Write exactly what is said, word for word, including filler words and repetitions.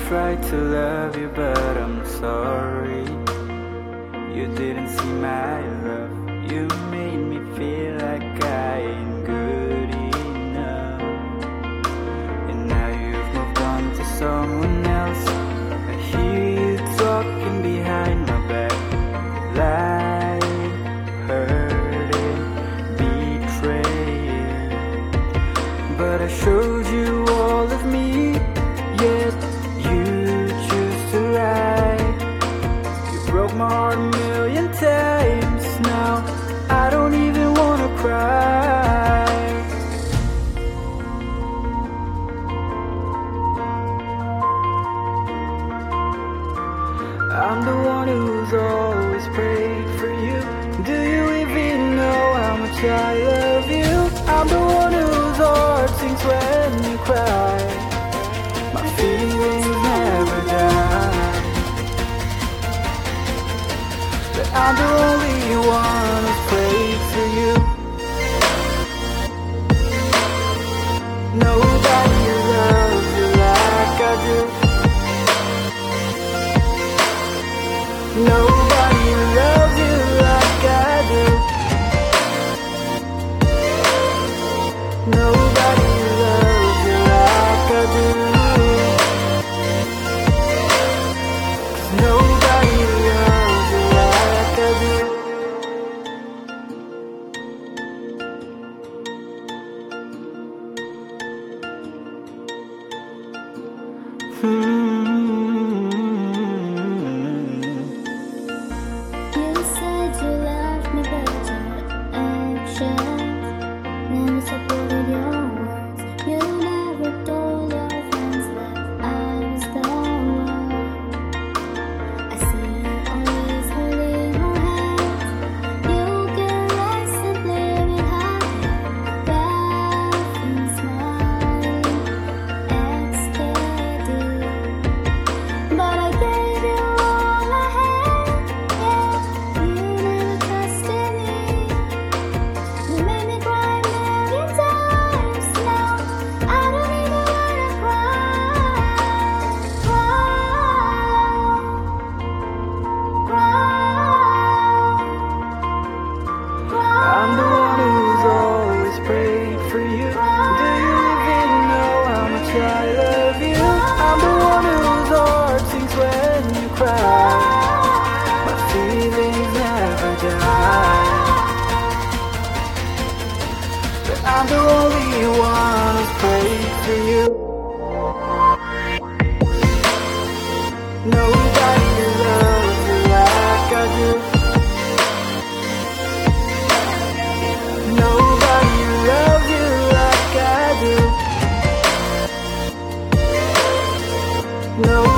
tried to love you, but I'm sorry. You didn't see my love. You made me feel like I ain't good enough. And now you've moved on to someone else. I hear you talking behind my back, lying, hurting, betraying. But I showed you all of me, yet you choose to lie. You broke my heart a million times. Now I don't even wanna cry. I'm the one who's always prayed for you. Do you even know how much I love you? I'm the one whose heart sings when you cry. My feelings never die. But I'm the only one who's prayed for you. Nobody loves you like I do. Nobody loves you like I do. Nobody loves you like I do. 'Cause nobody loves you like I do. Hmm. You said you loved me, but your actions never supported your words. You never told your friends that I was the one. I see you always holding your hands. You can rest and play with happy, laughing, smiling, ecstatic. But I gave you all I had, yeah. You never trusted me. You made me cry a million times. Now I don't even wanna cry, cry, cry, I'm the one who's always prayed for you. Do you even know how much I love you? I'm the one whose heart sings when you cry. My feelings never die. But I'm the only one who's prayed for you. Nobody loves you like I do. Nobody loves you like I do. No.